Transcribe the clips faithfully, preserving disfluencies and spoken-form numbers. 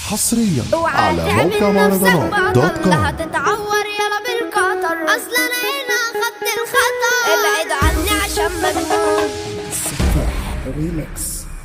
حصريا على موقع مهرجانات دوت كوم. لا هتتعور يلا بالقطر، اصل انا هنا خدت الخطر. ابعد عني عشان مجنون. السفاح ريميكس.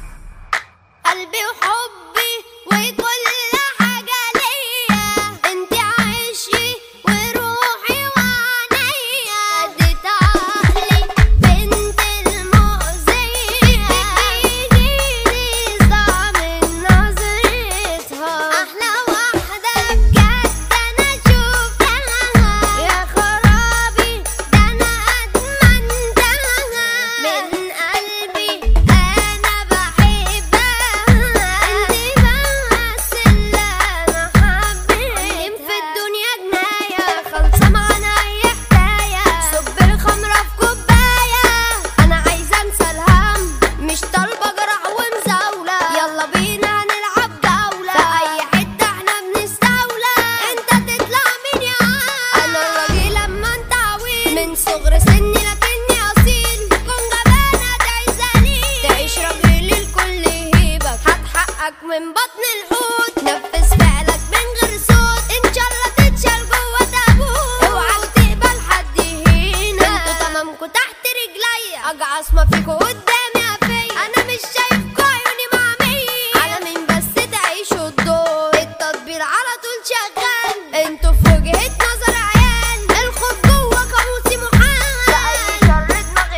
قلبي وحبي وكل حاجة ليا، انت عايشي وروحي وعينيا. اديت عقلي بنت المؤذية، تجيلي صداع من نظرتها. احلى واحدة بجد انا شوفتها، يا خرابي ده انا ادمنتها. من قلبي انا بحبها، انتي بس اللي انا حبيتها. في الدنيا جناية خالصة معانا اي حكاية، صب الخمرة في كوباية. انا عايزة انسى الهم، مش طالبة جرح ومزاولة. يلا بينا هنلعب جولة، في اي حتة احنا بنستولى. انت تطلع مين يا عم؟ انا الراجل اما انت عويل، من صغر سني لكني اصيل. كون جبانة تعيش ذليل، تعيش راجل الكل يهيبك. هات حقك من بطن الحوت، نفذ فعلك من غير صوت. ان شاء الله تتشال جوه تابوت، اوعى تقبل حد يهينك. انتوا تمامكوا تحت رجليا، اجعص ما فيكوا قدامي قفية. انا مش شايفكوا عيوني معمية، على مين بس تعيشوا الدور. التطبيل على طول شغال، انتوا في وجهة نظر عيال. الخوف جوه قاموسي محال، لأي شر دماغي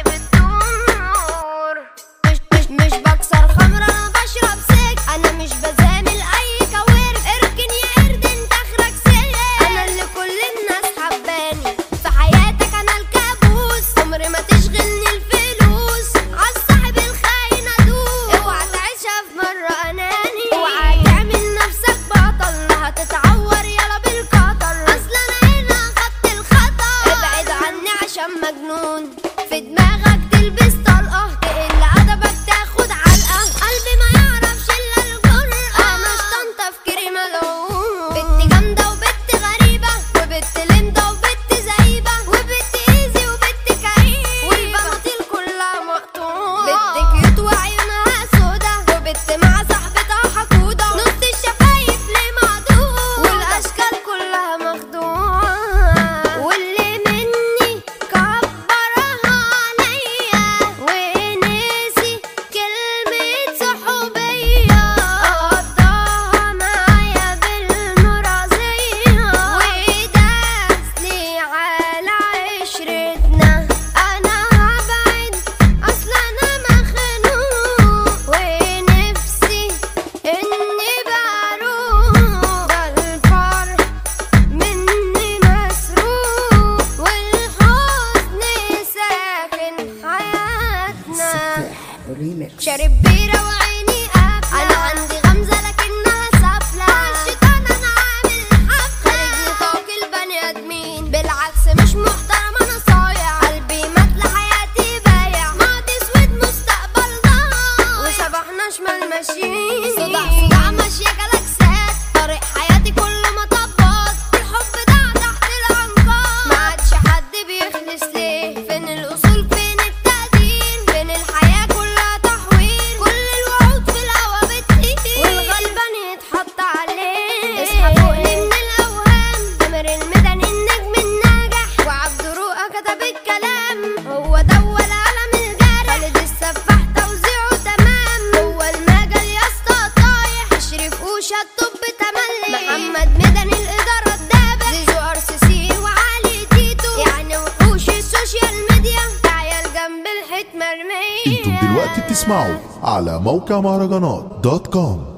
بتدور. مش مش مش بكسر خمرة، انا بشرب سك. انا مش بزامل اي كوارث، اركن يا قرد انت اخرك سيء. انا اللي كل الناس حباني، في حياتك انا الكابوس. عمري ما تشغلني الفلوس، عالصاحب الخاين ادوس. اوعى تعيشها في مرة اناني، اوعى تعمل نفسك بطل. لا هتتعور يلا بالقطر، اصل انا هنا خدت الخطر. ابعد عني عشان مجنون، في دماغك تلبس طلقة. تقل ادبك تاخد علقة، قلبي ما يعرفش الا الجرأة. انا شطان تفكيري ملعون، بنت جامدة وبنت غريبة، وبنت لمدة وبنت زعيبة، وبنت ايزي وبنت كئيبة، والبناطيل كلها مقطوعة. بنت كيوت وعيونها سودا، وبنت مع صاحبتها حقودة. نص الشفايف ليه معدودة، والاشكال كلها مخدوعة. واللي مني كبرها عليا، ونسي كلمة صحوبية. قضاها معايا بالمرازية، وداسلي على عشرتنا. انا هبعد اصل انا مخنوق، ونفسي اني بروح. ده الفرح مني مسروق، والحزن ساكن حياتنا. السفاح ريميكس. شارب بيرة وعيني قافلة، أنا عندي غمزة لكنها سافلة. الشيطان أنا عامل حفلة، خارج نطاق البني آدمين. بالعكس مش محترم أنا صايع، قلبي مات لحياتي بايع. ماضي اسود مستقبل ضايع، وصباحنا شمال ماشيين. صداع صداع ماشية جلاكسات، طريق حياتي كله مطبات. الحب ضاع تحت الأنقاض، ما عادش حد بيخلص ليه. فين الأصول فين التقدير، فين الحياة كلها تحويل. كل الوعود في الهوا بتطير، والغلبان يتحط عليه. اصحى فوقني من الأوهام، تامر المدني النجم الناجح، وعبد روقة كتب الكلام. هو ده ولا قلم الجارح، خالد السفاح توزيعه تمام. هو المجال يا اسطى طايح، شريف اوشا الطب تملي. محمد مدني الإدارة الدابة، زيزو ار سي سي وعلي تيتو، يعني وحوش السوشيال ميديا. عيال جنب الحيط مرمية. انتم دلوقتي بتسمعوا على موقع مهرجانات دوت كوم.